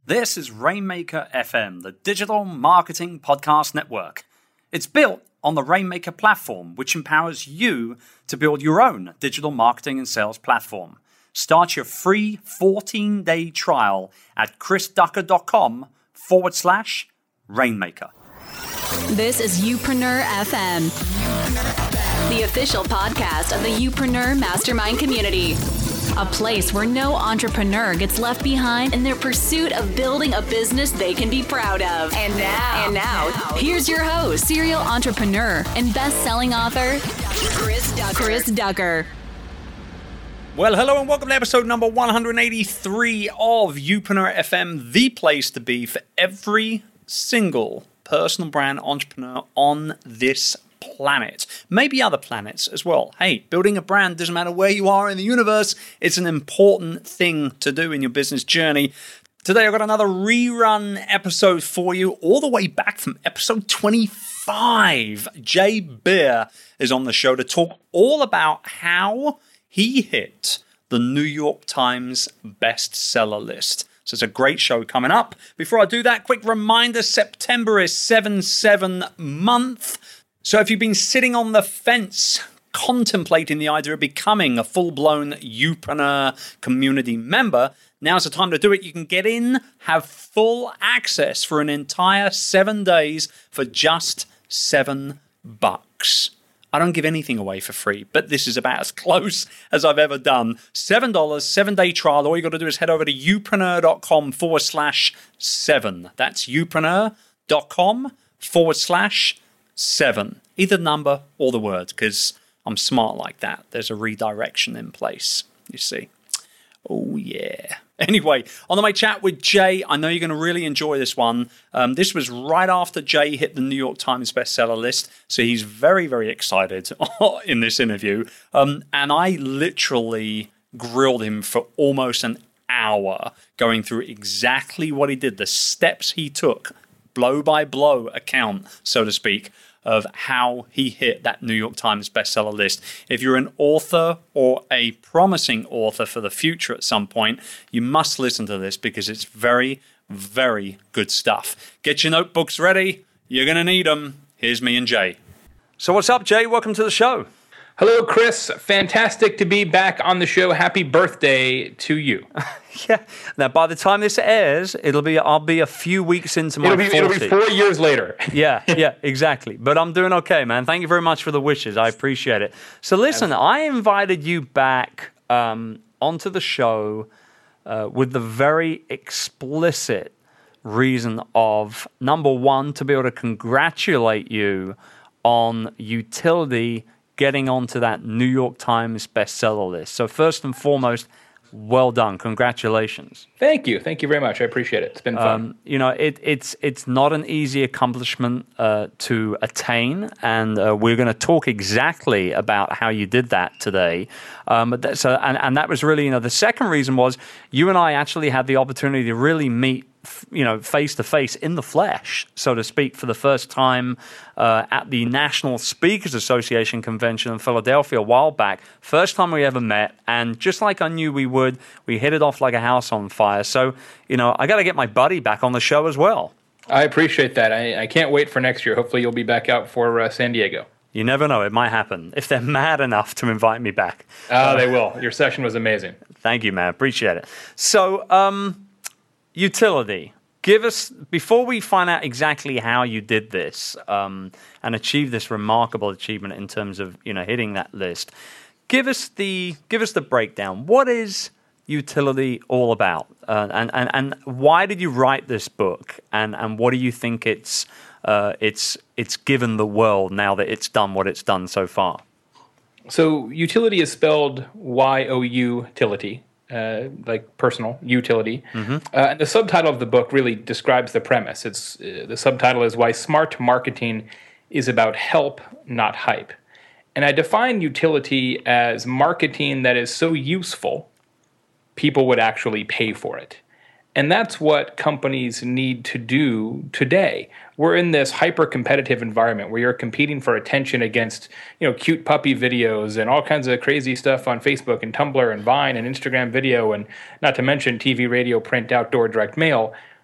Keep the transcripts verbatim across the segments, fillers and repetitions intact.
This is Rainmaker F M, the digital marketing podcast network. It's built on the Rainmaker platform, which empowers you to build your own digital marketing and sales platform. Start your free fourteen-day trial at chrisducker.com forward slash Rainmaker. This is Youpreneur F M, the official podcast of the Youpreneur Mastermind community. A place where no entrepreneur gets left behind in their pursuit of building a business they can be proud of. And now, and now, now here's your host, serial entrepreneur and best-selling author, Chris Ducker. Chris Ducker. Well, hello and welcome to episode number one eighty-three of Youpreneur F M, the place to be for every single personal brand entrepreneur on this planet, maybe other planets as well. Hey, building a brand doesn't matter where you are in the universe. It's an important thing to do in your business journey. Today, I've got another rerun episode for you, all the way back from episode twenty-five. Jay Baer is on the show to talk all about how he hit the New York Times bestseller list. So it's a great show coming up. Before I do that, quick reminder, September is seven seven month. So if you've been sitting on the fence contemplating the idea of becoming a full-blown Youpreneur community member, now's the time to do it. You can get in, have full access for an entire seven days for just seven bucks. I don't give anything away for free, but this is about as close as I've ever done. seven dollars, seven-day trial. All you got to do is head over to youpreneur.com forward slash seven. That's youpreneur.com forward slash seven. Either the number or the word, because I'm smart like that. There's a redirection in place, you see. Oh, yeah. Anyway, on the way chat with Jay, I know you're going to really enjoy this one. Um, this was right after Jay hit the New York Times bestseller list, so he's very, very excited in this interview. Um, and I literally grilled him for almost an hour, going through exactly what he did, the steps he took, blow-by-blow account, so to speak, of how he hit that New York Times bestseller list. If you're an author or a promising author for the future at some point, you must listen to this because it's very, very good stuff. Get your notebooks ready. You're going to need them. Here's me and Jay. So what's up, Jay? Welcome to the show. Hello, Chris. Fantastic to be back on the show. Happy birthday to you. Yeah. Now, by the time this airs, it'll be I'll be a few weeks into my it'll be, forty. It'll be four years later. yeah, yeah, exactly. But I'm doing okay, man. Thank you very much for the wishes. I appreciate it. So listen, I invited you back um, onto the show uh, with the very explicit reason of, number one, to be able to congratulate you on Youtility getting onto that New York Times bestseller list. So first and foremost, well done. Congratulations. Thank you. Thank you very much. I appreciate it. It's been fun. Um, you know, it, it's it's not an easy accomplishment uh, to attain, and uh, we're going to talk exactly about how you did that today. Um, but that, so, and, and that was really, you know, the second reason was you and I actually had the opportunity to really meet, you know, face to face in the flesh, so to speak, for the first time uh, at the National Speakers Association convention in Philadelphia a while back. First time we ever met, and just like I knew we would, we hit it off like a house on fire. So, you know, I got to get my buddy back on the show as well. I appreciate that. I, I can't wait for next year. Hopefully you'll be back out for uh, San Diego. You never know. It might happen if they're mad enough to invite me back. Oh, uh, they will. Your session was amazing. Thank you, man. Appreciate it. So, um... Youtility. Give us, before we find out exactly how you did this um, and achieve this remarkable achievement in terms of, you know, hitting that list, give us the give us the breakdown. What is Youtility all about, uh, and and and why did you write this book, and and what do you think it's uh, it's it's given the world now that it's done what it's done so far? So Youtility is spelled Y O U tility. Uh, like personal utility. Mm-hmm. Uh, and the subtitle of the book really describes the premise. It's uh, the subtitle is Why Smart Marketing is About Help, Not Hype. And I define utility as marketing that is so useful, people would actually pay for it. And that's what companies need to do today. We're in this hyper-competitive environment where you're competing for attention against, you know, cute puppy videos and all kinds of crazy stuff on Facebook and Tumblr and Vine and Instagram video, and not to mention T V, radio, print, outdoor, direct mail.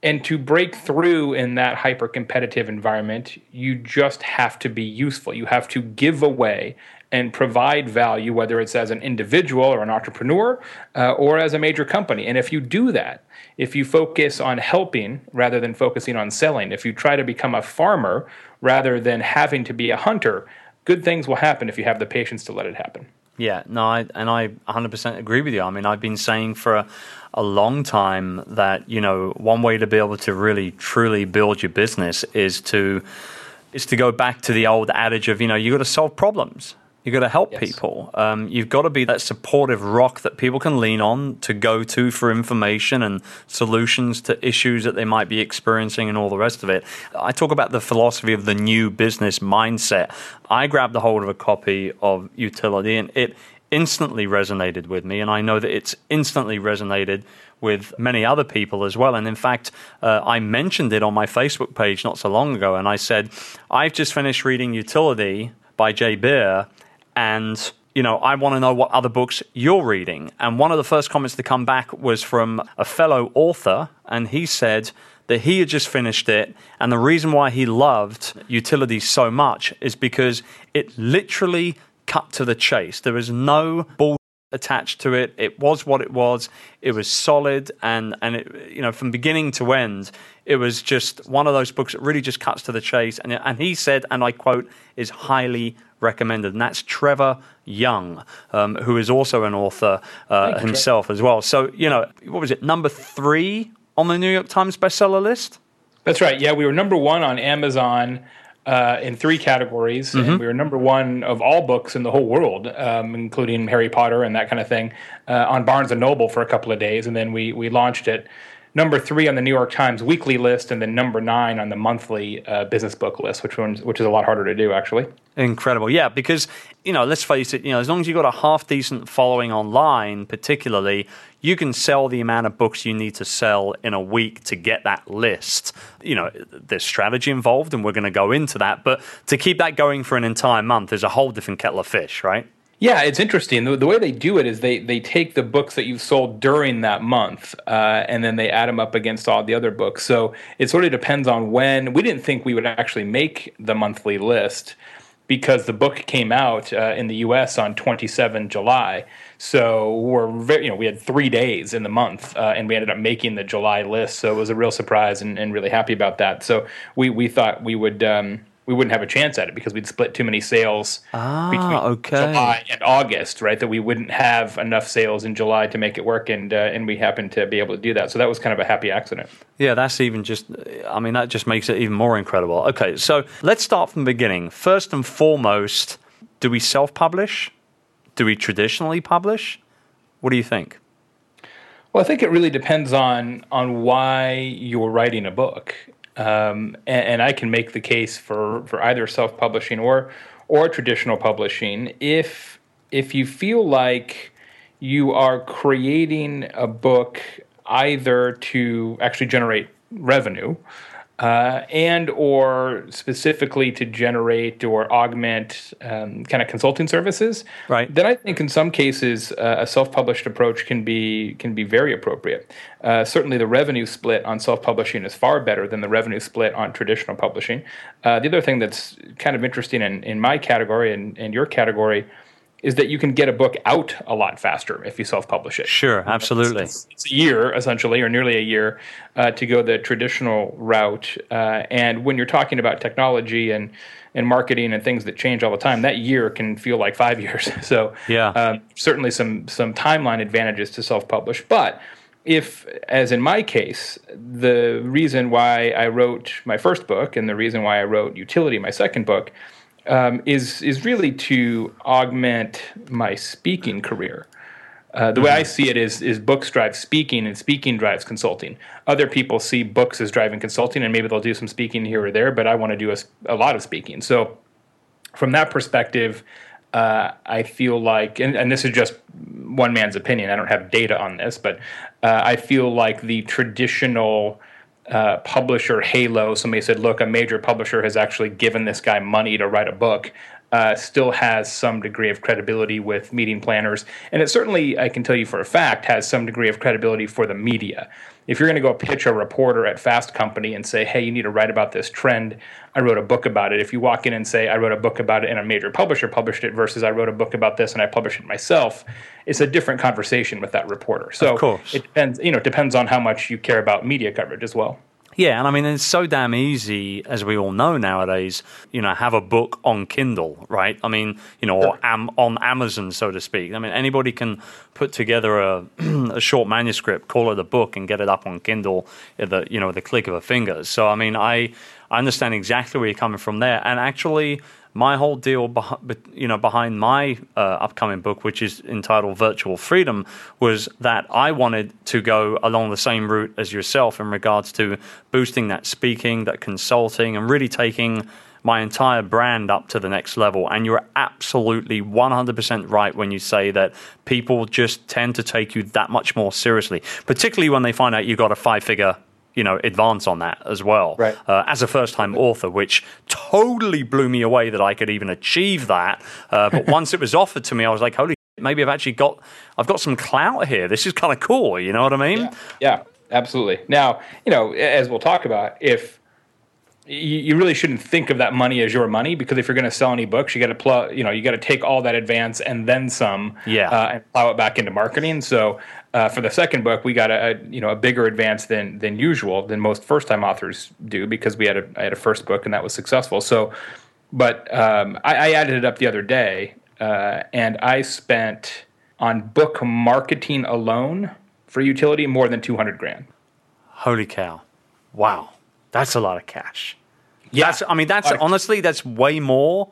And to break through in that hyper-competitive environment, you just have to be useful. You have to give away and provide value, whether it's as an individual or an entrepreneur uh, or as a major company. And if you do that, if you focus on helping rather than focusing on selling, if you try to become a farmer rather than having to be a hunter, good things will happen if you have the patience to let it happen. Yeah, no, I, and I one hundred percent agree with you. I mean, I've been saying for a, a long time that, you know, one way to be able to really, truly build your business is to is to go back to the old adage of, you know, you got to solve problems. You got to help yes. people. Um, you've got to be that supportive rock that people can lean on to go to for information and solutions to issues that they might be experiencing and all the rest of it. I talk about the philosophy of the new business mindset. I grabbed a hold of a copy of Utility and it instantly resonated with me. And I know that it's instantly resonated with many other people as well. And in fact, uh, I mentioned it on my Facebook page not so long ago. And I said, I've just finished reading Utility by Jay Beer. And, you know, I want to know what other books you're reading. And one of the first comments to come back was from a fellow author. And he said that he had just finished it. And the reason why he loved Utility so much is because it literally cut to the chase. There was no bullshit attached to it. It was what it was. It was solid. And, and it, you know, from beginning to end, it was just one of those books that really just cuts to the chase. And, and he said, and I quote, is highly recommended. And that's Trevor Young, um, who is also an author uh, himself as well. So, you know, what was it, number three on the New York Times bestseller list? That's right. Yeah, we were number one on Amazon uh, in three categories. Mm-hmm. And we were number one of all books in the whole world, um, including Harry Potter and that kind of thing, uh, on Barnes and Noble for a couple of days. And then we we launched it number three on the New York Times weekly list, and then number nine on the monthly uh, business book list, which one's, which is a lot harder to do, actually. Incredible, yeah, because, you know, let's face it, you know, as long as you've got a half-decent following online, particularly, you can sell the amount of books you need to sell in a week to get that list. You know, there's strategy involved, and we're going to go into that, but to keep that going for an entire month is a whole different kettle of fish, right? Yeah, it's interesting. The, the way they do it is they they take the books that you've sold during that month, uh, and then they add them up against all the other books. So it sort of depends on when. We didn't think we would actually make the monthly list because the book came out uh, in the U S on the twenty-seventh of July. So we're very, you know, we had three days in the month, uh, and we ended up making the July list. So it was a real surprise, and, and really happy about that. So we we thought we would. Um, we wouldn't have a chance at it because we'd split too many sales ah, between okay. July and August, right? That we wouldn't have enough sales in July to make it work, and uh, and we happened to be able to do that. So that was kind of a happy accident. Yeah, that's even just, I mean, that just makes it even more incredible. Okay, so let's start from the beginning. First and foremost, do we self-publish? Do we traditionally publish? What do you think? Well, I think it really depends on on why you're writing a book. Um, and, and I can make the case for, for either self-publishing or or traditional publishing. If if you feel like you are creating a book either to actually generate revenue, uh, and or specifically to generate or augment um, kind of consulting services, right, then I think in some cases uh, a self-published approach can be can be very appropriate. Uh, certainly the revenue split on self-publishing is far better than the revenue split on traditional publishing. Uh, the other thing that's kind of interesting in, in my category and, and your category is that you can get a book out a lot faster if you self-publish it. Sure, absolutely. It's, it's a year, essentially, or nearly a year, uh, to go the traditional route. Uh, and when you're talking about technology and, and marketing and things that change all the time, that year can feel like five years. So yeah. um, certainly some some timeline advantages to self-publish. But if, as in my case, the reason why I wrote my first book and the reason why I wrote Utility, my second book, Um, is is really to augment my speaking career. Uh, the way I see it is is books drive speaking and speaking drives consulting. Other people see books as driving consulting, and maybe they'll do some speaking here or there, but I want to do a, a lot of speaking. So from that perspective, uh, I feel like, and, and this is just one man's opinion, I don't have data on this, but uh, I feel like the traditional Uh, publisher halo, somebody said, look, a major publisher has actually given this guy money to write a book, uh, still has some degree of credibility with meeting planners. And it certainly, I can tell you for a fact, has some degree of credibility for the media. if you're going to go pitch a reporter at Fast Company and say, hey, you need to write about this trend, I wrote a book about it. If you walk in and say, I wrote a book about it and a major publisher published it versus I wrote a book about this and I published it myself, it's a different conversation with that reporter. So of course. it depends, you know, it depends on how much you care about media coverage as well. Yeah, and I mean, it's so damn easy, as we all know nowadays, you know, have a book on Kindle, right? I mean, you know, or am, on Amazon, so to speak. I mean, anybody can put together a, a short manuscript, call it a book, and get it up on Kindle at the, you know, the click of a finger. So, I mean, I, I understand exactly where you're coming from there. And actually, my whole deal, beh- you know, behind my uh, upcoming book, which is entitled Virtual Freedom, was that I wanted to go along the same route as yourself in regards to boosting that speaking, that consulting, and really taking my entire brand up to the next level. And you're absolutely one hundred percent right when you say that people just tend to take you that much more seriously, particularly when they find out you got a five-figure you know, advance on that as well. Right. Uh, as a first-time author, which totally blew me away that I could even achieve that. Uh, but once it was offered to me, I was like, holy shit, maybe I've actually got, I've got some clout here. This is kind of cool. You know what I mean? Yeah, yeah, absolutely. Now, you know, as we'll talk about, if you, you really shouldn't think of that money as your money, because if you're going to sell any books, you got to pl- you know, you got to take all that advance and then some, yeah. uh, and plow it back into marketing. So, Uh, for the second book, we got a, a you know a bigger advance than than usual than most first time authors do, because we had a I had a first book and that was successful. So, but um, I, I added it up the other day, uh, and I spent on book marketing alone for utility more than two hundred grand. Holy cow! Wow, that's a lot of cash. Yeah, that's, I mean, that's honestly that's way more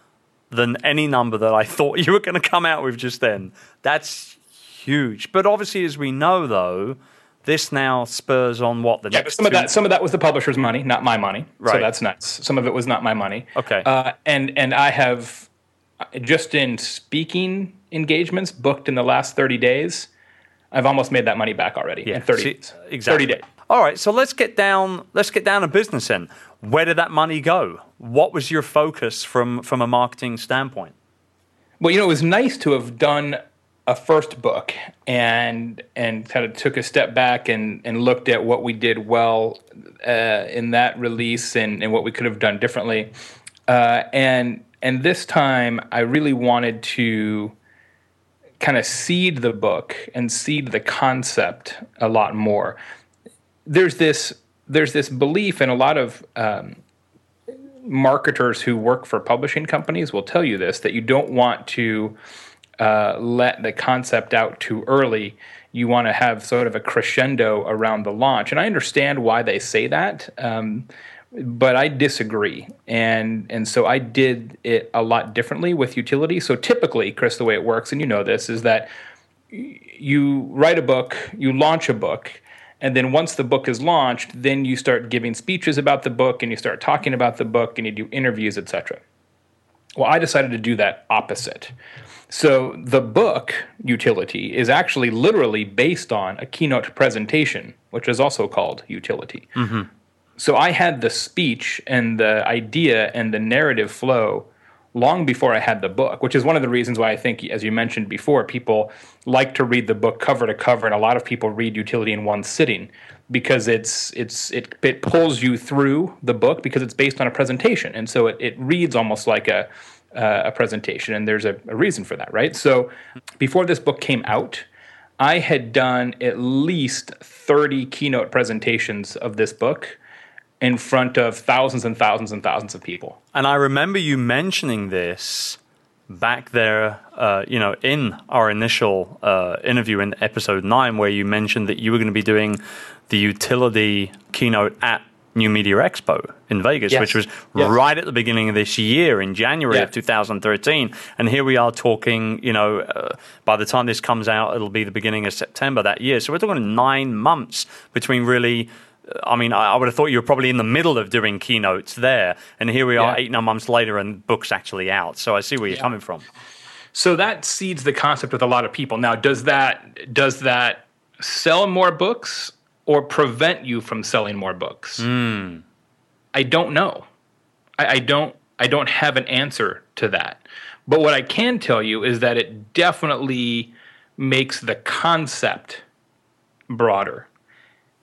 than any number that I thought you were going to come out with just then. That's huge. But obviously, as we know, though, this now spurs on what the yeah, next some two... of that some of that was the publisher's money, not my money. Right. So that's nuts. Some of it was not my money. Okay. Uh, and and I have just in speaking engagements booked in the last thirty days, I've almost made that money back already yeah. in thirty See, days. Exactly. thirty days. All right, so let's get down let's get down to business then. Where did that money go? What was your focus from from a marketing standpoint? Well, you know, it was nice to have done a first book and and kind of took a step back and, and looked at what we did well uh, in that release and, and what we could have done differently. Uh, and and this time I really wanted to kind of seed the book and seed the concept a lot more. There's this there's this belief in a lot of um, marketers who work for publishing companies will tell you this, that you don't want to Uh, let the concept out too early. You want to have sort of a crescendo around the launch. And I understand why they say that, um, but I disagree. And and so I did it a lot differently with utility. So typically, Chris, the way it works, and you know this, is that you write a book, you launch a book, and then once the book is launched, then you start giving speeches about the book, and you start talking about the book, and you do interviews, et cetera. Well, I decided to do that opposite. So the book, Utility, is actually literally based on a keynote presentation, which is also called Utility. Mm-hmm. So I had the speech and the idea and the narrative flow long before I had the book, which is one of the reasons why I think, as you mentioned before, people like to read the book cover to cover, and a lot of people read Utility in one sitting because it's it's it, it pulls you through the book because it's based on a presentation, and so it, it reads almost like a Uh, a presentation, and there's a, a reason for that, right? So before this book came out, I had done at least thirty keynote presentations of this book in front of thousands and thousands and thousands of people. And I remember you mentioning this back there, uh, you know, in our initial uh, interview in episode nine, where you mentioned that you were going to be doing the Utility keynote at New Media Expo in Vegas, yes. which was yes. right at the beginning of this year in January yeah. of two thousand thirteen. And here we are talking, you know, uh, by the time this comes out, it'll be the beginning of September that year. So we're talking nine months between really, I mean, I, I would have thought you were probably in the middle of doing keynotes there. And here we are yeah. eight, nine months later and the book's actually out. So I see where you're yeah. coming from. So that seeds the concept with a lot of people. Now, does that does that sell more books or prevent you from selling more books? Mm. I don't know. I, I don't. I don't have an answer to that. But what I can tell you is that it definitely makes the concept broader.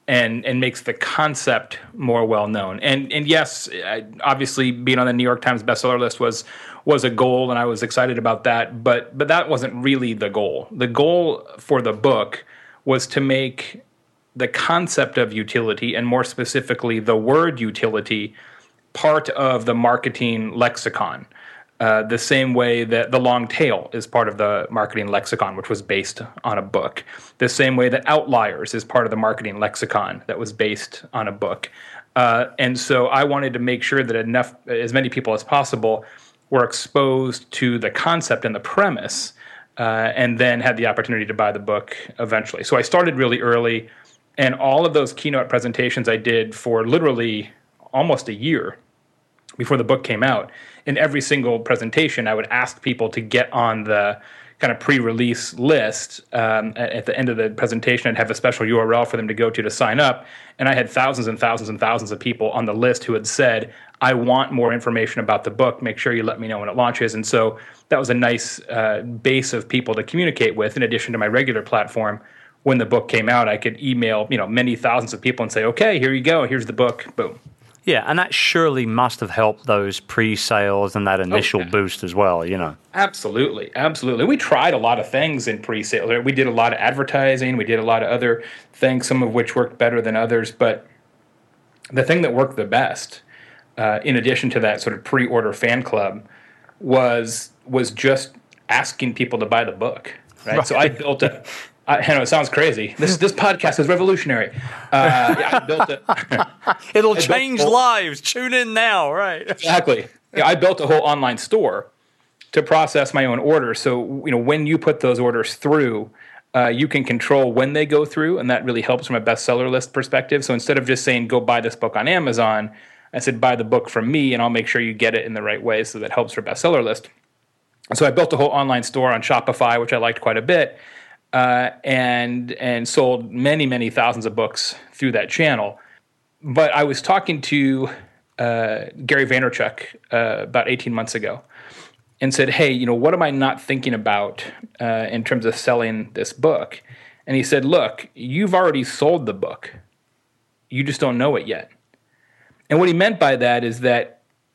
and and makes the concept more well known. And and yes, I, obviously being on the New York Times bestseller list was was a goal, and I was excited about that. But but that wasn't really the goal. The goal for the book was to make the concept of utility, and more specifically the word utility, part of the marketing lexicon. Uh, the same way that the long tail is part of the marketing lexicon, which was based on a book. The same way that outliers is part of the marketing lexicon that was based on a book. Uh, and so I wanted to make sure that enough, as many people as possible were exposed to the concept and the premise, uh, and then had the opportunity to buy the book eventually. So I started really early, and all of those keynote presentations I did for literally almost a year before the book came out. In every single presentation, I would ask people to get on the kind of pre-release list. Um, at, at the end of the presentation, I'd have a special U R L for them to go to to sign up. And I had thousands and thousands and thousands of people on the list who had said, I want more information about the book. Make sure you let me know when it launches. And so that was a nice uh, base of people to communicate with, in addition to my regular platform. When the book came out, I could email, you know, many thousands of people and say, okay, here you go. Here's the book. Boom. Yeah, and that surely must have helped those pre-sales and that initial oh, yeah. boost as well, you know. Absolutely, absolutely. We tried a lot of things in pre-sale. We did a lot of advertising. We did a lot of other things, some of which worked better than others. But the thing that worked the best, uh, in addition to that sort of pre-order fan club, was was just asking people to buy the book, right? right. So I built a... I know it sounds crazy. This this podcast is revolutionary. Uh, yeah, I built it. It'll I change whole, lives. Tune in now, right? Exactly. Yeah, I built a whole online store to process my own orders. So you know, when you put those orders through, uh, you can control when they go through, and that really helps from a bestseller list perspective. So instead of just saying go buy this book on Amazon, I said buy the book from me, and I'll make sure you get it in the right way. So that helps for bestseller list. So I built a whole online store on Shopify, which I liked quite a bit. Uh, and and sold many, many thousands of books through that channel. But I was talking to uh, Gary Vaynerchuk uh, about eighteen months ago and said, hey, you know, what am I not thinking about uh, in terms of selling this book? And he said, look, you've already sold the book. You just don't know it yet. And what he meant by that is that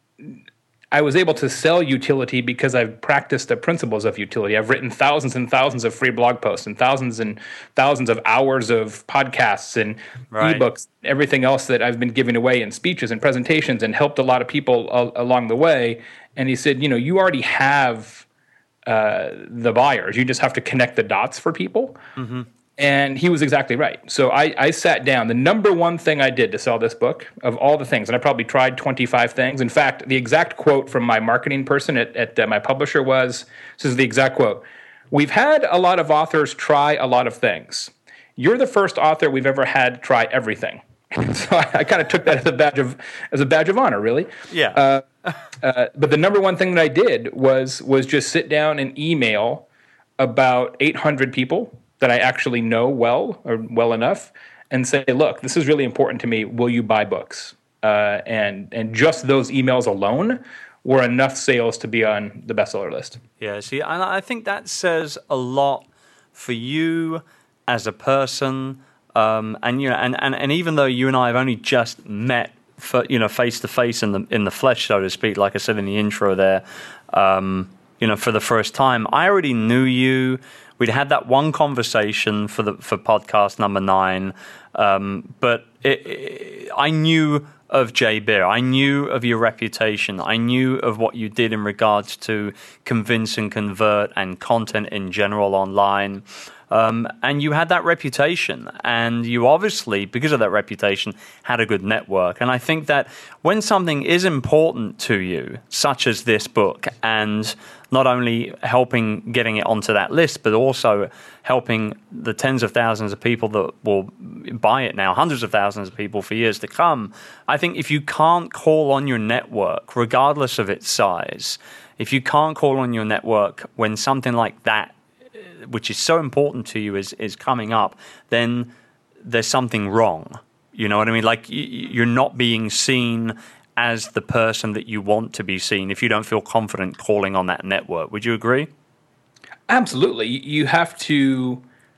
I was able to sell utility because I've practiced the principles of utility. I've written thousands and thousands of free blog posts and thousands and thousands of hours of podcasts and right. ebooks, everything else that I've been giving away in speeches and presentations, and helped a lot of people al- along the way. And he said, you know, you already have uh, the buyers. You just have to connect the dots for people. Mm-hmm. And he was exactly right. So I, I sat down. The number one thing I did to sell this book, of all the things, and I probably tried twenty-five things. In fact, the exact quote from my marketing person at, at uh, my publisher was, this is the exact quote, we've had a lot of authors try a lot of things. You're the first author we've ever had try everything. So I, I kind of took that as a badge of as a badge of honor, really. Yeah. Uh, uh, but the number one thing that I did was was just sit down and email about eight hundred people that I actually know well or well enough, and say, look, this is really important to me. Will you buy books? Uh, and and just those emails alone were enough sales to be on the bestseller list. Yeah, see, and I think that says a lot for you as a person. Um, and you know, and, and, and even though you and I have only just met, for, you know, face to face in the in the flesh, so to speak, like I said in the intro there, um, you know, for the first time, I already knew you. We'd had that one conversation for the for podcast number nine, um, but it, it, I knew of Jay Beer. I knew of your reputation. I knew of what you did in regards to convince and convert and content in general online. Um, and you had that reputation, and you obviously, because of that reputation, had a good network. And I think that when something is important to you, such as this book, and not only helping getting it onto that list, but also helping the tens of thousands of people that will buy it now, hundreds of thousands of people for years to come, I think if you can't call on your network, regardless of its size, if you can't call on your network when something like that, which is so important to you, is is coming up, then there's something wrong. You know what I mean? Like, you're not being seen as the person that you want to be seen if you don't feel confident calling on that network. Would you agree? Absolutely. You have to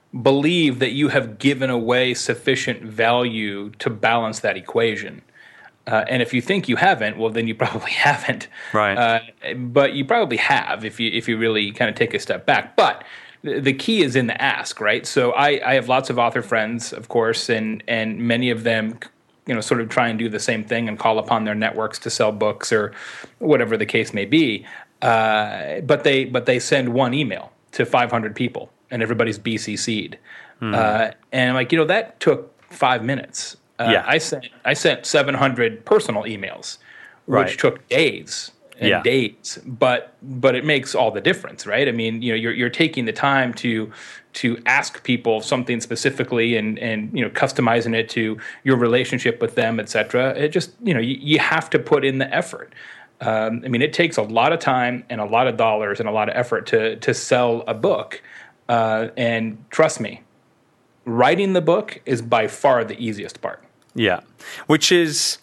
believe that you have given away sufficient value to balance that equation. Uh, and if you think you haven't, well, then you probably haven't. Right. Uh, but you probably have if you if you really kind of take a step back. But th- the key is in the ask, right? So I, I have lots of author friends, of course, and and many of them, you know, sort of try and do the same thing and call upon their networks to sell books or whatever the case may be. Uh, but they but they send one email to five hundred people, and everybody's B C C'd. Mm. Uh, and like you know, that took five minutes. Uh, yeah. I sent I sent seven hundred personal emails, which right. took days and yeah. days. But but it makes all the difference, right? I mean, you know, you're you're taking the time to to ask people something specifically and and you know customizing it to your relationship with them, et cetera. It just you know you, you have to put in the effort. Um, I mean, it takes a lot of time and a lot of dollars and a lot of effort to to sell a book. Uh, and trust me, writing the book is by far the easiest part. Yeah, which is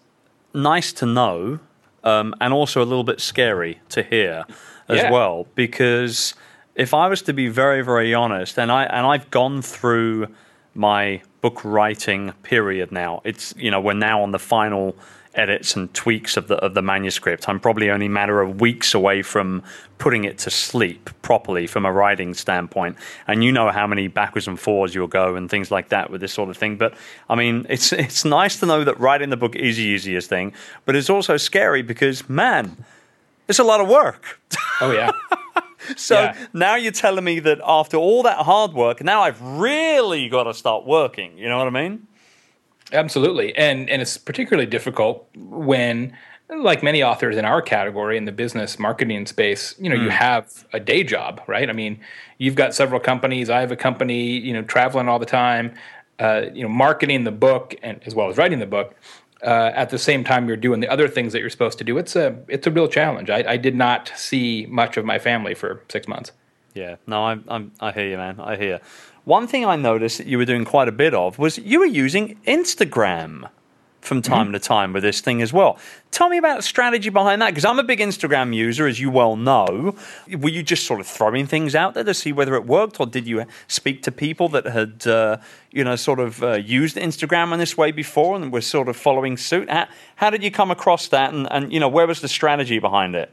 nice to know, um, and also a little bit scary to hear as yeah. well. Because if I was to be very, very honest, and I and I've gone through my book writing period now. It's you know we're now on the final edits and tweaks of the of the manuscript. I'm probably only a matter of weeks away from putting it to sleep properly from a writing standpoint. And you know how many backwards and forwards you'll go and things like that with this sort of thing. But I mean, it's it's nice to know that writing the book is the easiest thing, but it's also scary because man, it's a lot of work. Oh yeah. So yeah. now you're telling me that after all that hard work, now I've really got to start working. You know what I mean? Absolutely. And and it's particularly difficult when, like many authors in our category in the business marketing space, you know, mm. you have a day job, right? I mean, you've got several companies. I have a company, you know, traveling all the time, uh, you know, marketing the book and as well as writing the book. Uh, at the same time, you're doing the other things that you're supposed to do. It's a it's a real challenge. I, I did not see much of my family for six months. Yeah, no, I I'm, I hear you, man. I hear. One thing I noticed that you were doing quite a bit of was you were using Instagram from time mm-hmm. to time with this thing as well. Tell me about the strategy behind that, because I'm a big Instagram user, as you well know. Were you just sort of throwing things out there to see whether it worked, or did you speak to people that had, uh, you know, sort of uh, used Instagram in this way before and were sort of following suit? How, how did you come across that, and, and you know, where was the strategy behind it?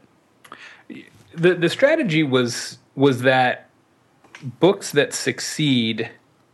The the strategy was was that books that succeed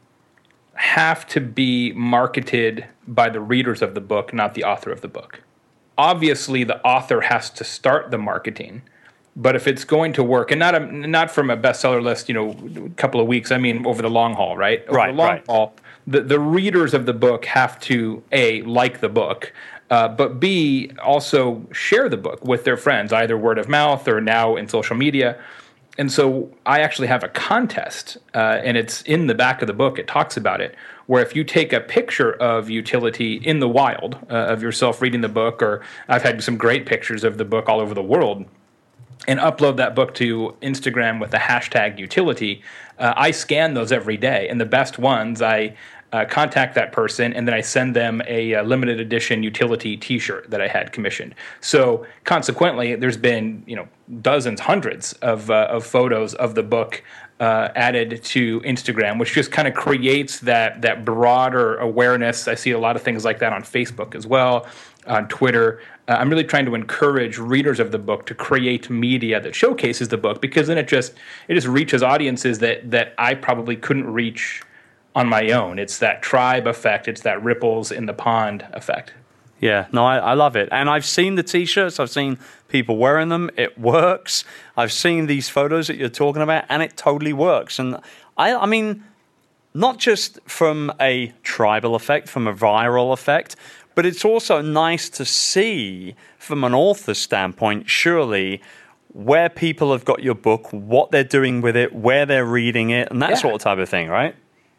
have to be marketed by the readers of the book, not the author of the book. Obviously, the author has to start the marketing, but if it's going to work, and not a, not from a bestseller list, you know, a couple of weeks, I mean, over the long haul, right? Over right, the long right. haul, the, the readers of the book have to, A, like the book, uh, but B, also share the book with their friends, either word of mouth or now in social media. And so I actually have a contest, uh, and it's in the back of the book. It talks about it, where if you take a picture of utility in the wild, uh, of yourself reading the book, or I've had some great pictures of the book all over the world, and upload that book to Instagram with the hashtag utility, uh, I scan those every day. And the best ones, I uh, contact that person, and then I send them a, a limited edition utility T-shirt that I had commissioned. So consequently, there's been you know dozens, hundreds of uh, of photos of the book uh, added to Instagram, which just kind of creates that that broader awareness. I see a lot of things like that on Facebook as well, on Twitter. Uh, I'm really trying to encourage readers of the book to create media that showcases the book, because then it just it just reaches audiences that that I probably couldn't reach on my own. It's that tribe effect. It's that ripples in the pond effect. Yeah, no, I, I love it. And I've seen the T-shirts. I've seen people wearing them. It works. I've seen these photos that you're talking about, and it totally works. And I, I mean, not just from a tribal effect, from a viral effect, but it's also nice to see from an author standpoint, surely, where people have got your book, what they're doing with it, where they're reading it, and that yeah. sort of type of thing, right?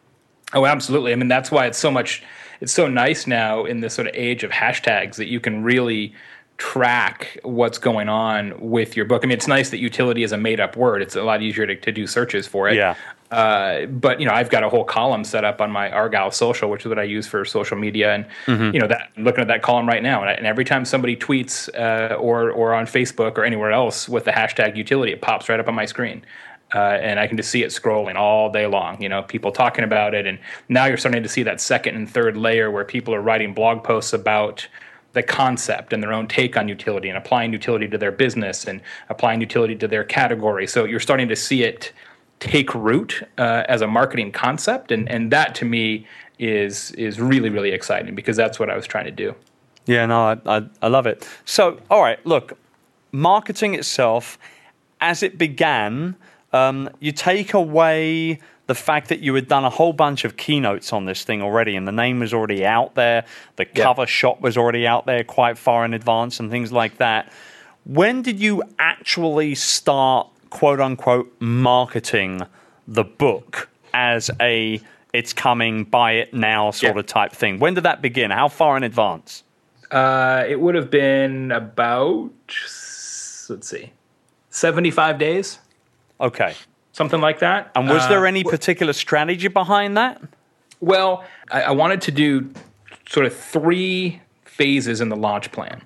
Oh, absolutely. I mean, that's why it's so much, it's so nice now in this sort of age of hashtags that you can really track what's going on with your book. I mean, it's nice that utility is a made-up word. It's a lot easier to, to do searches for it. Yeah. Uh, but, you know, I've got a whole column set up on my Argyle Social, which is what I use for social media. And, mm-hmm. you know, that I'm looking at that column right now. And, I, and every time somebody tweets uh, or or on Facebook or anywhere else with the hashtag utility, it pops right up on my screen. Uh, and I can just see it scrolling all day long, you know, people talking about it. And now you're starting to see that second and third layer where people are writing blog posts about the concept and their own take on utility and applying utility to their business and applying utility to their category. So you're starting to see it take root uh, as a marketing concept. And, and that to me is is really, really exciting because that's what I was trying to do. Yeah, no, I, I, I love it. So, all right, look, marketing itself, as it began, um, you take away the fact that you had done a whole bunch of keynotes on this thing already, and the name was already out there, the cover yep. shot was already out there quite far in advance and things like that. When did you actually start, quote unquote, marketing the book as a it's coming, buy it now sort yeah. of type thing? When did that begin? How far in advance? Uh, it would have been about, let's see, seventy-five days. Okay. Something like that. And was uh, there any particular strategy behind that? Well, I, I wanted to do sort of three phases in the launch plan.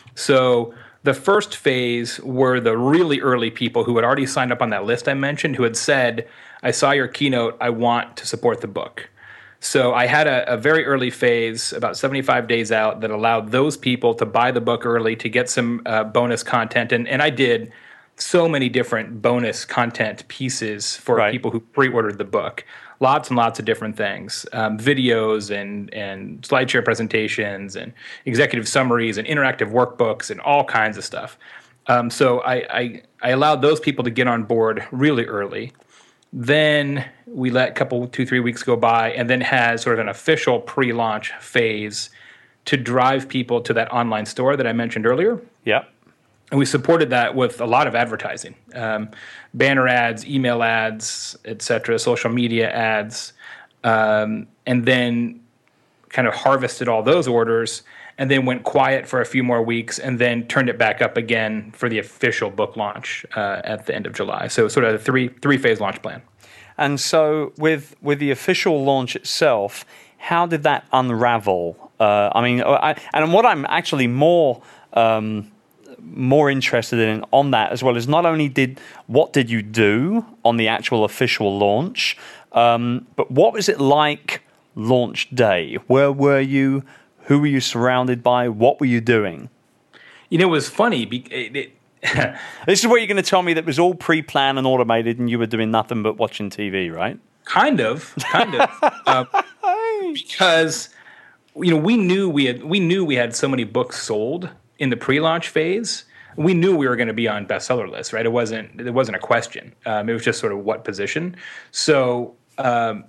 So the first phase were the really early people who had already signed up on that list I mentioned, who had said, I saw your keynote, I want to support the book. So I had a, a very early phase, about seventy-five days out, that allowed those people to buy the book early to get some uh, bonus content. And, and I did so many different bonus content pieces for right. people who pre-ordered the book. Lots and lots of different things, um, videos and, and SlideShare presentations and executive summaries and interactive workbooks and all kinds of stuff. Um, so I, I, I allowed those people to get on board really early. Then we let a couple, two, three weeks go by and then had sort of an official pre-launch phase to drive people to that online store that I mentioned earlier. Yep. And we supported that with a lot of advertising, um, banner ads, email ads, et cetera, social media ads, um, and then kind of harvested all those orders and then went quiet for a few more weeks and then turned it back up again for the official book launch uh, at the end of July. So sort of a three, three-phase launch plan. And so with with the official launch itself, how did that unravel? Uh, I mean, I, and what I'm actually more... Um, more interested in on that as well is not only did what did you do on the actual official launch, um, but what was it like launch day? Where were you? Who were you surrounded by? What were you doing? You know, it was funny. It, it, this is what you're going to tell me that was all pre-planned and automated and you were doing nothing but watching T V, right? Kind of, kind of. uh, because, you know, we knew we had we knew we had so many books sold in the pre-launch phase. We knew we were going to be on bestseller lists, right? It wasn't it wasn't a question. Um, it was just sort of what position. So um,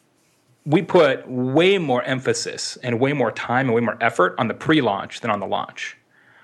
we put way more emphasis and way more time and way more effort on the pre-launch than on the launch.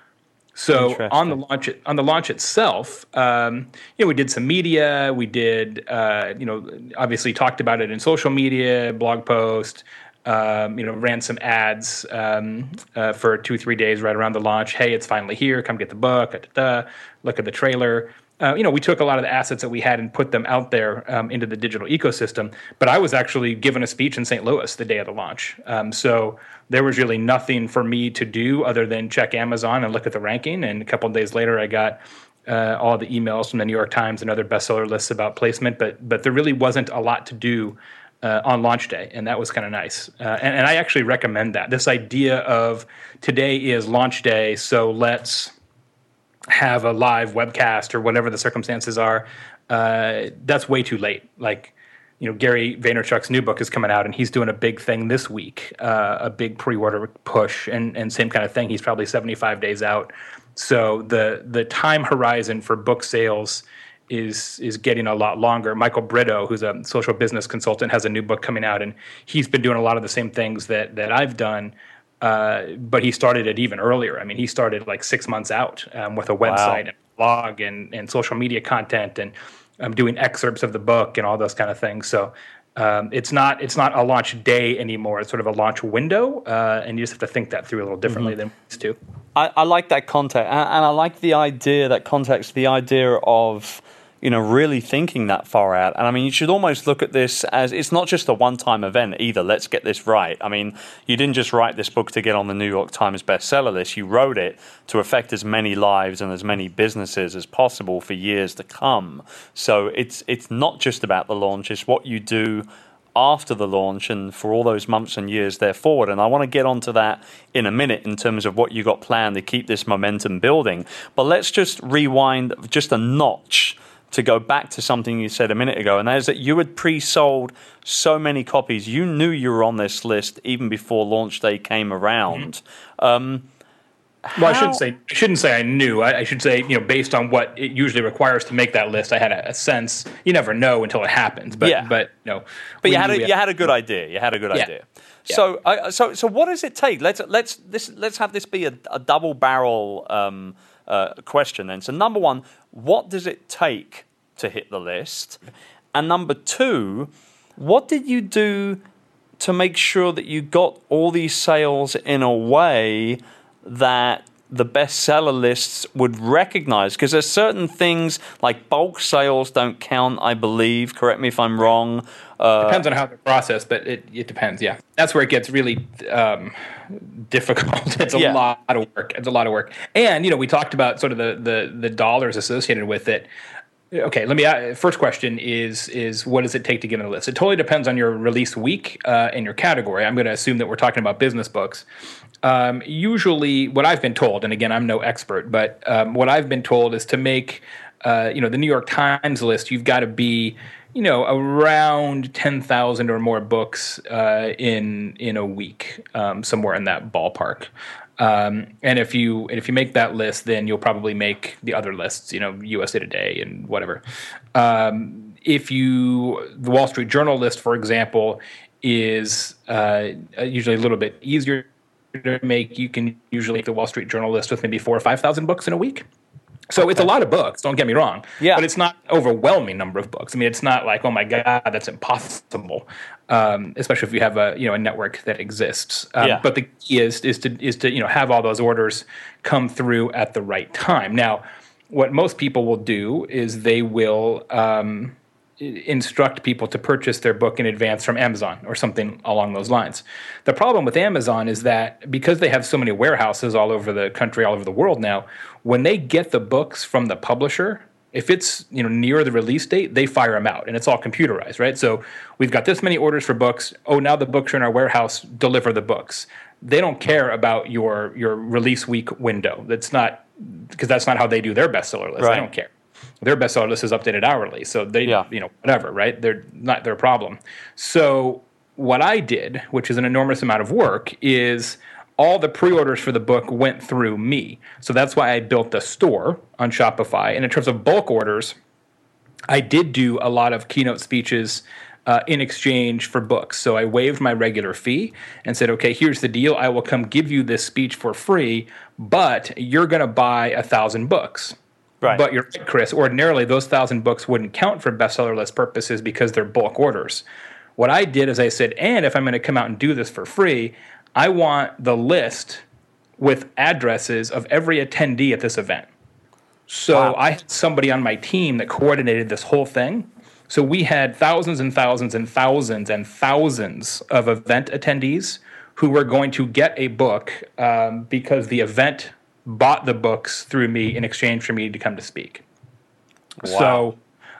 So on the launch on the launch itself, um, you know, we did some media. We did, uh, you know, obviously talked about it in social media, blog post. Um, you know, ran some ads um, uh, for two, three days right around the launch. Hey, it's finally here. Come get the book. Da, da, da. Look at the trailer. Uh, you know, we took a lot of the assets that we had and put them out there um, into the digital ecosystem. But I was actually given a speech in Saint Louis the day of the launch. Um, so there was really nothing for me to do other than check Amazon and look at the ranking. And a couple of days later, I got uh, all the emails from the New York Times and other bestseller lists about placement. But but there really wasn't a lot to do Uh, on launch day, and that was kind of nice. Uh, and, and I actually recommend that. This idea of today is launch day, so let's have a live webcast or whatever the circumstances are, uh, that's way too late. Like, you know, Gary Vaynerchuk's new book is coming out, and he's doing a big thing this week, uh, a big pre-order push, and, and same kind of thing. He's probably seventy-five days out. So the the time horizon for book sales is is getting a lot longer. Michael Brito, who's a social business consultant, has a new book coming out, and he's been doing a lot of the same things that that I've done, uh, but he started it even earlier. I mean, he started like six months out um, with a website wow. and blog and, and social media content and um, doing excerpts of the book and all those kind of things. So um, it's not it's not a launch day anymore. It's sort of a launch window, uh, and you just have to think that through a little differently mm-hmm. than we used to. I, I like that context, and I like the idea, that context, the idea of, you know, really thinking that far out. And I mean, you should almost look at this as it's not just a one-time event either. Let's get this right. I mean, you didn't just write this book to get on the New York Times bestseller list. You wrote it to affect as many lives and as many businesses as possible for years to come. So it's it's not just about the launch. It's what you do after the launch and for all those months and years there forward. And I want to get onto that in a minute in terms of what you got planned to keep this momentum building. But let's just rewind just a notch to go back to something you said a minute ago, and that is that you had pre-sold so many copies. You knew you were on this list even before launch day came around. Mm-hmm. Um, Well, I shouldn't say I shouldn't say I knew. I, I should say, you know, based on what it usually requires to make that list, I had a, a sense. You never know until it happens. But yeah. but no. But you had a, you had a good idea. You had a good yeah. idea. Yeah. So uh, so so what does it take? Let's let's this let's have this be a, a double barrel um, uh, question then. So number one, what does it take to hit the list? And number two, what did you do to make sure that you got all these sales in a way that the bestseller lists would recognize? Because there's certain things like bulk sales don't count, I believe. Correct me if I'm wrong. Uh, depends on how they're processed, but it, it depends, yeah. That's where it gets really um, difficult. It's a yeah. lot of work. It's a lot of work. And, you know, we talked about sort of the, the, the dollars associated with it. Okay, let me. Uh, first question is is what does it take to get on the list? It totally depends on your release week uh, and your category. I'm going to assume that we're talking about business books. Um, usually, what I've been told, and again, I'm no expert, but um, what I've been told is to make, uh, you know, the New York Times list, you've got to be, you know, around ten thousand or more books uh, in in a week, um, somewhere in that ballpark. Um, and if you and if you make that list, then you'll probably make the other lists, you know, U S A Today and whatever. Um, if you the Wall Street Journal list, for example, is uh, usually a little bit easier to make. You can usually make the Wall Street Journal list with maybe four or five thousand books in a week. So okay. It's a lot of books, don't get me wrong. Yeah. But it's not an overwhelming number of books. I mean, it's not like, oh my God, that's impossible. Um, especially if you have a you know a network that exists. Um, yeah. But the key is is to is to you know have all those orders come through at the right time. Now, what most people will do is they will um, instruct people to purchase their book in advance from Amazon or something along those lines. The problem with Amazon is that because they have so many warehouses all over the country, all over the world now, when they get the books from the publisher, if it's you know near the release date, they fire them out, and it's all computerized, right? So we've got this many orders for books. Oh, now the books are in our warehouse. Deliver the books. They don't care about your your release week window. That's not because that's not how they do their bestseller list. Right. They don't care. Their bestseller list is updated hourly, so they yeah. you know whatever, right? They're not their problem. So what I did, which is an enormous amount of work, is all the pre-orders for the book went through me. So that's why I built the store on Shopify. And in terms of bulk orders, I did do a lot of keynote speeches uh, in exchange for books. So I waived my regular fee and said, okay, here's the deal. I will come give you this speech for free, but you're going to buy a thousand books. Right. But you're right, Chris. Ordinarily, those thousand books wouldn't count for bestseller list purposes because they're bulk orders. What I did is I said, and if I'm going to come out and do this for free, I want the list with addresses of every attendee at this event. So wow. I had somebody on my team that coordinated this whole thing. So we had thousands and thousands and thousands and thousands of event attendees who were going to get a book um, because the event bought the books through me in exchange for me to come to speak. Wow. So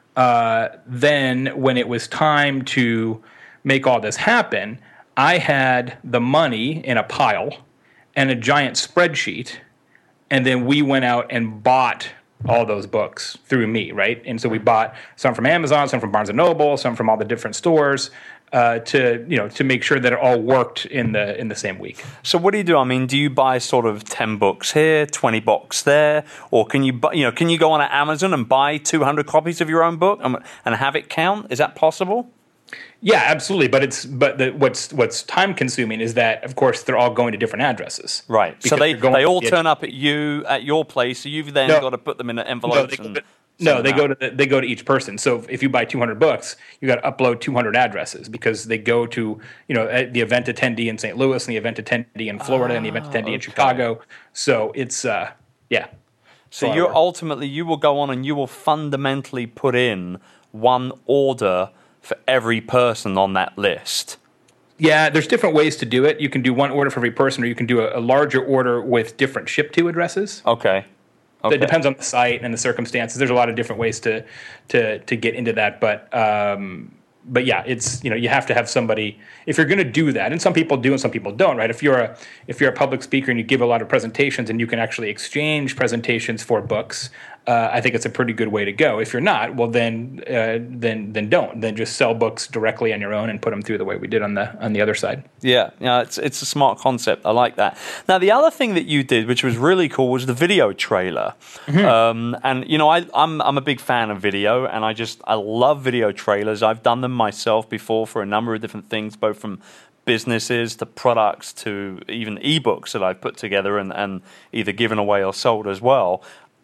uh, then when it was time to make all this happen, I had the money in a pile and a giant spreadsheet, and then we went out and bought all those books through me, right? And so we bought some from Amazon, some from Barnes and Noble, some from all the different stores uh, to you know to make sure that it all worked in the in the same week. So what do you do? I mean, do you buy sort of ten books here, twenty books there, or can you buy, you know can you go on Amazon and buy two hundred copies of your own book and, and have it count? Is that possible? Yeah, absolutely. But it's but the, what's what's time consuming is that, of course, they're all going to different addresses. Right. So they they all turn up at you at your place. So you've then no, got to put them in envelopes. No, and they, no, they go to the, they go to each person. So if you buy two hundred books, you got to upload two hundred addresses because they go to you know the event attendee in Saint Louis and the event attendee in Florida oh, and the event attendee okay. in Chicago. So it's uh, yeah. So you ultimately, you will go on and you will fundamentally put in one order for every person on that list. Yeah, there's different ways to do it. You can do one order for every person, or you can do a, a larger order with different ship-to addresses. Okay. Okay. It depends on the site and the circumstances. There's a lot of different ways to to to get into that, but um, but yeah, it's you know you have to have somebody if you're going to do that, and some people do and some people don't, right? If you're a if you're a public speaker and you give a lot of presentations and you can actually exchange presentations for books, uh, I think it's a pretty good way to go. If you're not, well then uh, then then don't. Then just sell books directly on your own and put them through the way we did on the on the other side. Yeah, yeah, it's it's a smart concept. I like that. Now, the other thing that you did, which was really cool, was the video trailer. Mm-hmm. Um, and you know, I, I'm I'm a big fan of video, and I just I love video trailers. I've done them myself before for a number of different things, both from businesses to products to even ebooks that I've put together and, and either given away or sold as well.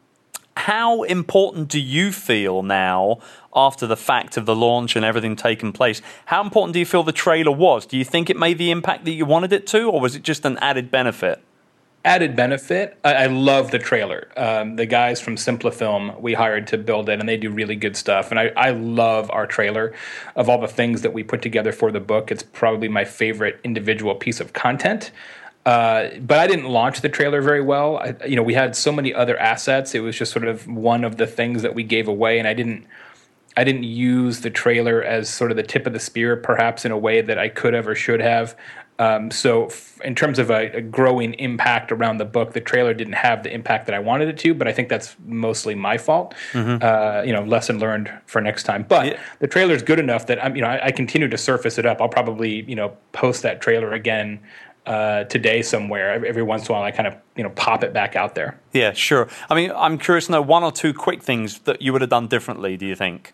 How important do you feel now, after the fact of the launch and everything taking place, how important do you feel the trailer was? Do you think it made the impact that you wanted it to, or was it just an added benefit? Added benefit. I, I love the trailer. Um, the guys from Simplifilm we hired to build it, and they do really good stuff. And I, I love our trailer. Of all the things that we put together for the book, it's probably my favorite individual piece of content. Uh, but I didn't launch the trailer very well. I, you know, we had so many other assets. It was just sort of one of the things that we gave away, and I didn't. I didn't use the trailer as sort of the tip of the spear, perhaps in a way that I could have or should have. Um, so, f- in terms of a, a growing impact around the book, the trailer didn't have the impact that I wanted it to. But I think that's mostly my fault. Mm-hmm. Uh, you know, lesson learned for next time. But yeah. The trailer is good enough that I'm. You know, I, I continue to surface it up. I'll probably you know post that trailer again. Uh, today somewhere. Every once in a while I kind of you know pop it back out there. Yeah, sure. I mean, I'm curious to know one or two quick things that you would have done differently, do you think?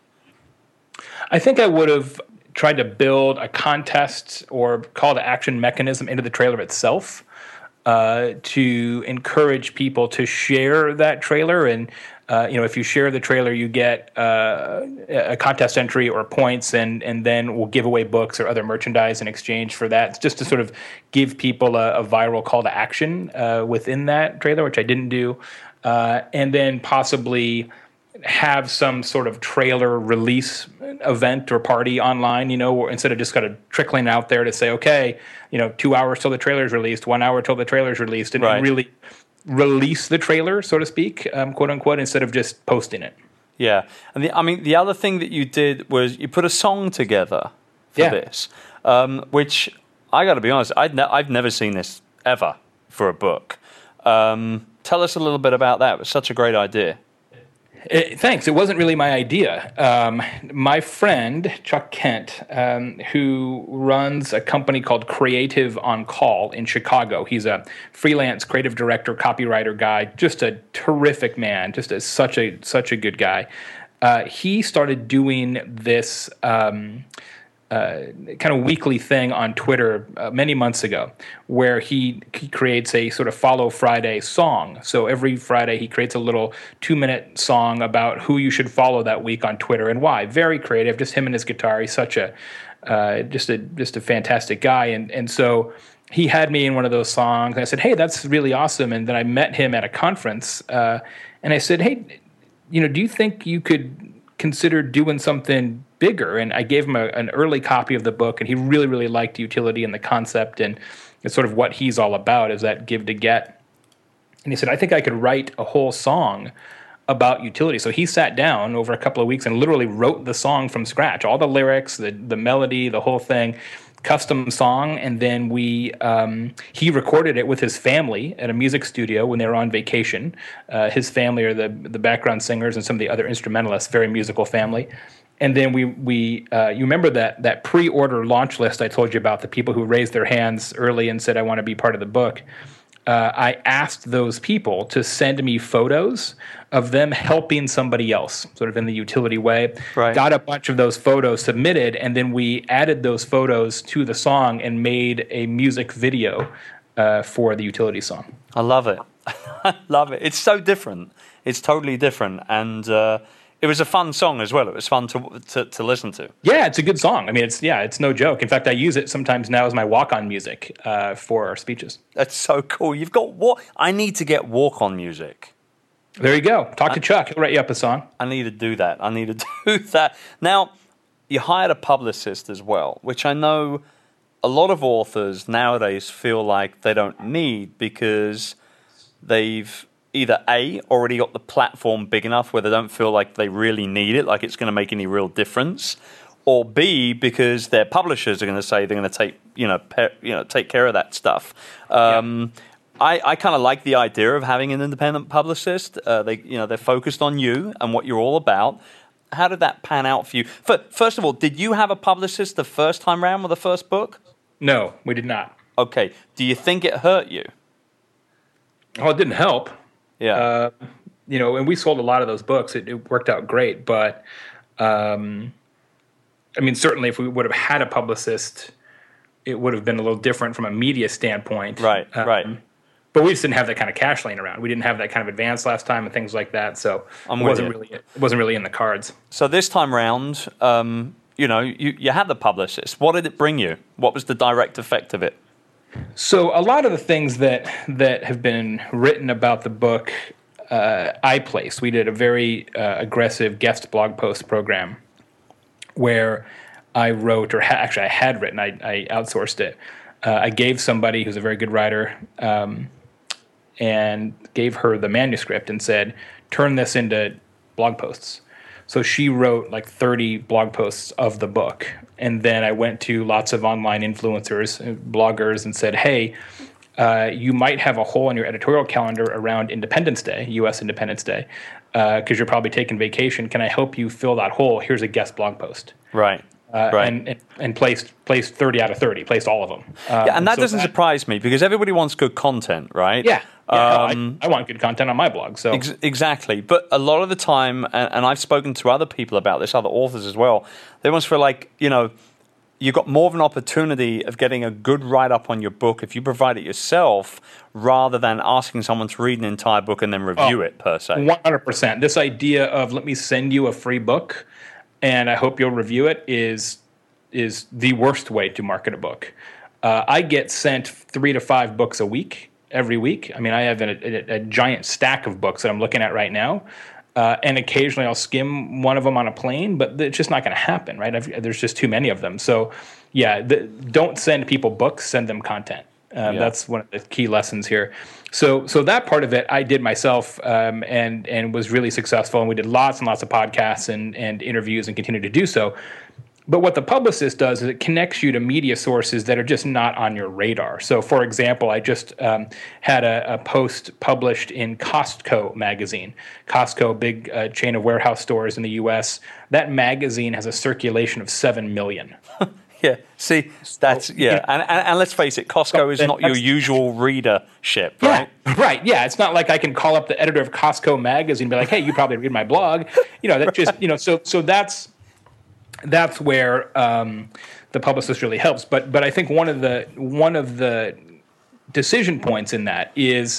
I think I would have tried to build a contest or call to action mechanism into the trailer itself uh, to encourage people to share that trailer. And uh, you know, if you share the trailer, you get uh, a contest entry or points, and and then we'll give away books or other merchandise in exchange for that. It's just to sort of give people a, a viral call to action uh, within that trailer, which I didn't do, uh, and then possibly have some sort of trailer release event or party online, you know, or instead of just kind of trickling out there to say, okay, you know, two hours till the trailer's released, one hour till the trailer's released, and, right. and really release the trailer, so to speak, um, quote unquote, instead of just posting it. Yeah. And the, I mean, the other thing that you did was you put a song together for yeah. this, um, which I got to be honest, I'd ne- I've never seen this ever for a book. Um, tell us a little bit about that. It was such a great idea. It, thanks. It wasn't really my idea. Um, my friend, Chuck Kent, um, who runs a company called Creative on Call in Chicago. He's a freelance creative director, copywriter guy, just a terrific man, just a, such a such a good guy. Uh, he started doing this um, uh, kind of weekly thing on Twitter uh, many months ago, where he, he creates a sort of Follow Friday song. So every Friday he creates a little two-minute song about who you should follow that week on Twitter and why. Very creative, just him and his guitar. He's such a uh, just a just a fantastic guy, and and so he had me in one of those songs. And I said, hey, that's really awesome. And then I met him at a conference, uh, and I said, hey, you know, do you think you could consider doing something bigger? And I gave him a, an early copy of the book, and he really, really liked utility and the concept, and it's sort of what he's all about, is that give to get. And he said, I think I could write a whole song about utility. So he sat down over a couple of weeks and literally wrote the song from scratch, all the lyrics, the the melody, the whole thing, custom song. And then we um, he recorded it with his family at a music studio when they were on vacation. Uh, his family are the the background singers and some of the other instrumentalists, very musical family. And then we we uh, you remember that that pre-order launch list I told you about, the people who raised their hands early and said, I want to be part of the book. Uh, I asked those people to send me photos of them helping somebody else, sort of in the utility way. Right. Got a bunch of those photos submitted, and then we added those photos to the song and made a music video uh, for the utility song. I love it. I love it. It's so different. It's totally different. And uh, it was a fun song as well. It was fun to, to to listen to. Yeah, it's a good song. I mean, it's yeah, it's no joke. In fact, I use it sometimes now as my walk-on music uh, for our speeches. That's so cool. You've got what? I need to get walk-on music. There you go. Talk to Chuck. He'll write you up a song. I need to do that. I need to do that. Now, you hired a publicist as well, which I know a lot of authors nowadays feel like they don't need because they've either A, already got the platform big enough where they don't feel like they really need it, like it's going to make any real difference, or B, because their publishers are going to say they're going to take, you know, pe- you know, take care of that stuff. Um, yeah. I, I kind of like the idea of having an independent publicist. Uh, they, you know, they're focused on you and what you're all about. How did that pan out for you? First of all, did you have a publicist the first time around with the first book? No, we did not. Okay. Do you think it hurt you? Well, it didn't help. Yeah. Uh, you know, and we sold a lot of those books. It, it worked out great. But, um, I mean, certainly if we would have had a publicist, it would have been a little different from a media standpoint. Right, um, right. But we just didn't have that kind of cash laying around. We didn't have that kind of advance last time and things like that. So I'm it wasn't really it wasn't really in the cards. So this time round, um, you know, you, you had the publicist. What did it bring you? What was the direct effect of it? So a lot of the things that that have been written about the book, uh, I placed. We did a very uh, aggressive guest blog post program where I wrote, or ha- actually I had written, I, I outsourced it. Uh, I gave somebody who's a very good writer um, and gave her the manuscript and said, turn this into blog posts. So she wrote like thirty blog posts of the book. And then I went to lots of online influencers, bloggers, and said, hey, uh, you might have a hole in your editorial calendar around Independence Day, U S Independence Day, because uh, you're probably taking vacation. Can I help you fill that hole? Here's a guest blog post. Right. Uh, right. and, and and placed placed thirty out of thirty, placed all of them. Um, yeah, and that so doesn't that, surprise me because everybody wants good content, right? Yeah, yeah um, I, I want good content on my blog. So ex- exactly, but a lot of the time, and, and I've spoken to other people about this, other authors as well. They almost feel like you know you've got more of an opportunity of getting a good write up on your book if you provide it yourself, rather than asking someone to read an entire book and then review oh, it per se. One hundred percent. This idea of let me send you a free book, and I hope you'll review it is. is the worst way to market a book. Uh, I get sent three to five books a week, every week. I mean, I have a, a, a giant stack of books that I'm looking at right now, uh, and occasionally I'll skim one of them on a plane, but it's just not going to happen, right? I've, there's just too many of them. So, yeah, the, don't send people books, send them content. Um, yeah. That's one of the key lessons here. So, so that part of it I did myself, um, and and was really successful. And we did lots and lots of podcasts and and interviews, and continue to do so. But what the publicist does is it connects you to media sources that are just not on your radar. So, for example, I just um, had a, a post published in Costco magazine. Costco, big uh, chain of warehouse stores in the U S. That magazine has a circulation of seven million. Yeah, see, that's, yeah. yeah. And, and, and let's face it, Costco is not your usual readership, right? Yeah, right, yeah. It's not like I can call up the editor of Costco magazine and be like, hey, you probably read my blog. You know, that just, you know, so so that's, That's where um, the publicist really helps. But but I think one of the one of the decision points in that is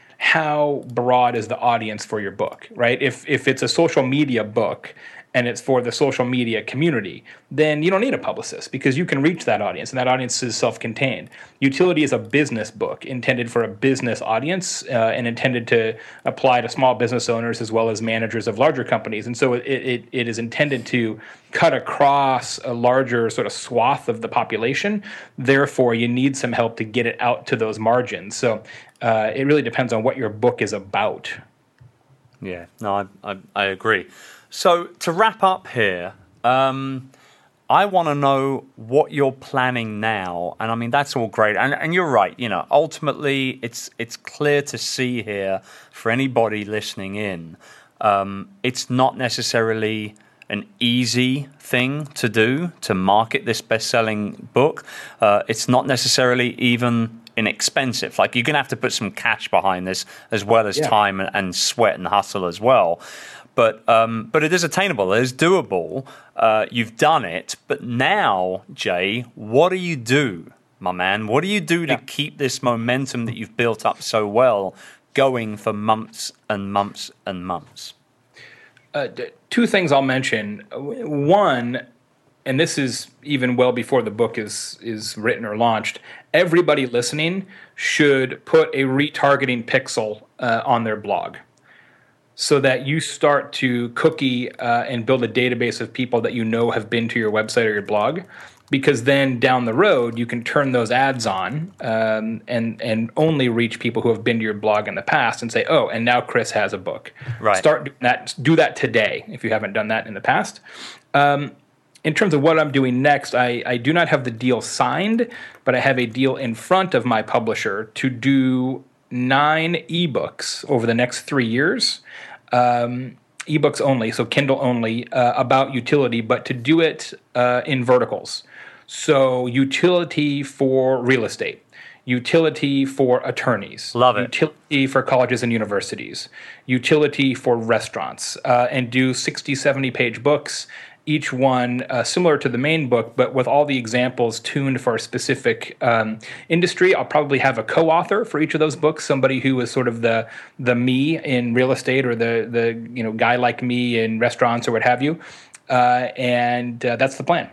how broad is the audience for your book, right? If if it's a social media book and it's for the social media community, then you don't need a publicist because you can reach that audience, and that audience is self-contained. Utility is a business book intended for a business audience uh, and intended to apply to small business owners as well as managers of larger companies. And so it, it, it is intended to cut across a larger sort of swath of the population. Therefore, you need some help to get it out to those margins. So uh, it really depends on what your book is about. Yeah, no, I, I, I agree. So to wrap up here, um, I want to know what you're planning now. And I mean, that's all great. And, and you're right. You know, ultimately, it's it's clear to see here for anybody listening in, um, it's not necessarily an easy thing to do to market this best-selling book. Uh, it's not necessarily even inexpensive. Like, you're going to have to put some cash behind this as well as yeah. time and, and sweat and hustle as well. But um, but it is attainable. It is doable. Uh, you've done it. But now, Jay, what do you do, my man? What do you do to yeah. keep this momentum that you've built up so well going for months and months and months? Uh, two things I'll mention. One, and this is even well before the book is is written or launched, everybody listening should put a retargeting pixel uh, on their blog. so that you start to cookie uh, and build a database of people that you know have been to your website or your blog. Because then down the road, you can turn those ads on um, and and only reach people who have been to your blog in the past and say, oh, and now Chris has a book. Right. Start doing that. Do that today if you haven't done that in the past. Um, in terms of what I'm doing next, I, I do not have the deal signed, but I have a deal in front of my publisher to do nine ebooks over the next three years. Um, ebooks only, so Kindle only, uh, about utility, but to do it uh, in verticals. So utility for real estate, utility for attorneys. Love it. Utility for colleges and universities, utility for restaurants, uh, and do sixty, seventy page books, each one uh, similar to the main book, but with all the examples tuned for a specific um, industry. I'll probably have a co-author for each of those books, somebody who is sort of the the me in real estate or the the you know guy like me in restaurants or what have you, uh, and uh, that's the plan.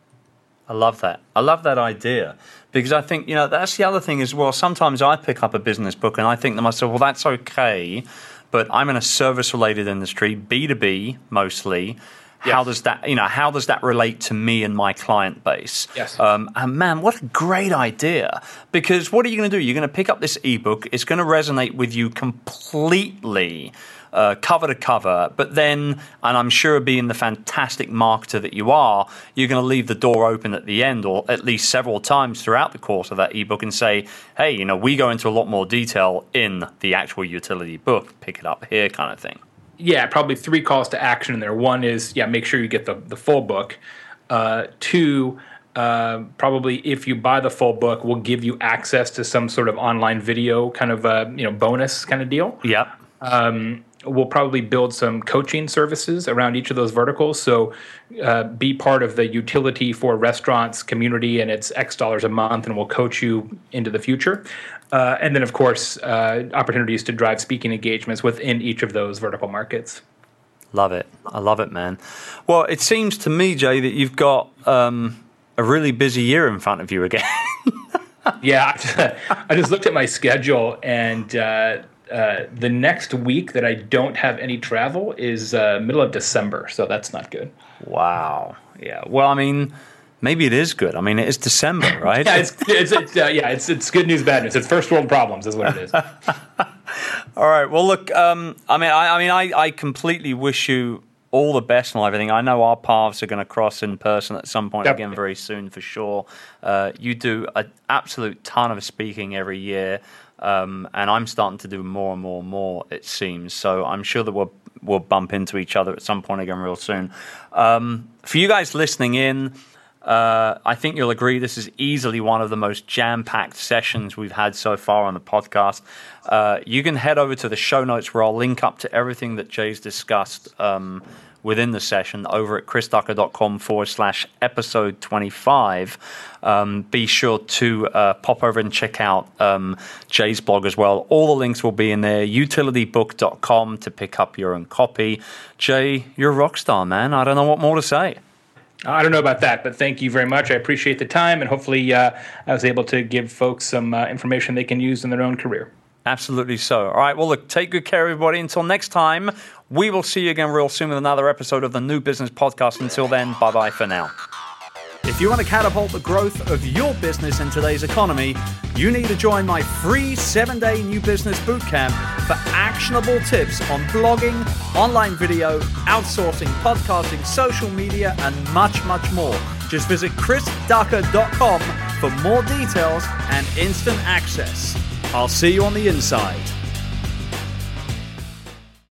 I love that. I love that idea because I think, you know, that's the other thing as well. Sometimes I pick up a business book and I think to myself, well, that's okay, but I'm in a service-related industry, B two B mostly. How yes. does that, you know, how does that relate to me and my client base? Yes. Um, and man, what a great idea! Because what are you going to do? You're going to pick up this ebook. It's going to resonate with you completely. Uh, cover to cover, but then, and I'm sure being the fantastic marketer that you are, you're going to leave the door open at the end, or at least several times throughout the course of that ebook, and say, hey, you know, we go into a lot more detail in the actual utility book. Pick it up here, kind of thing. Yeah, probably three calls to action in there. One is, yeah, make sure you get the, the full book. Uh, two, uh, probably if you buy the full book, we'll give you access to some sort of online video kind of uh, you know bonus kind of deal. Yep. Um, We'll probably build some coaching services around each of those verticals. So uh, be part of the utility for restaurants community, and it's X dollars a month, and we'll coach you into the future. Uh, and then, of course, uh, opportunities to drive speaking engagements within each of those vertical markets. Love it. I love it, man. Well, it seems to me, Jay, that you've got um, a really busy year in front of you again. Yeah, I just looked at my schedule, and uh, uh, the next week that I don't have any travel is uh, middle of December, so that's not good. Wow. Yeah. Well, I mean, maybe it is good. I mean, it is December, right? yeah, it's, it's, it's uh, yeah, it's it's good news, bad news. It's first world problems, is what it is. All right. Well, look. Um, I mean, I, I mean, I, I completely wish you all the best and everything. I know our paths are going to cross in person at some point Definitely. again very soon for sure. Uh, you do an absolute ton of speaking every year, um, and I'm starting to do more and more and more, it seems. So I'm sure that we'll, we'll bump into each other at some point again real soon. Um, for you guys listening in, Uh, I think you'll agree this is easily one of the most jam-packed sessions we've had so far on the podcast. Uh, you can head over to the show notes where I'll link up to everything that Jay's discussed um, within the session over at chrisducker.com forward slash episode 25. Um, be sure to uh, pop over and check out um, Jay's blog as well. All the links will be in there. utility book dot com to pick up your own copy. Jay, you're a rock star, man. I don't know what more to say. I don't know about that, but thank you very much. I appreciate the time, and hopefully uh, I was able to give folks some uh, information they can use in their own career. Absolutely so. All right, well, look, take good care, everybody. Until next time, we will see you again real soon with another episode of the New Business Podcast. Until then, bye-bye for now. If you want to catapult the growth of your business in today's economy, you need to join my free seven-day New Business Bootcamp for actionable tips on blogging, online video, outsourcing, podcasting, social media, and much, much more. Just visit chris ducker dot com for more details and instant access. I'll see you on the inside.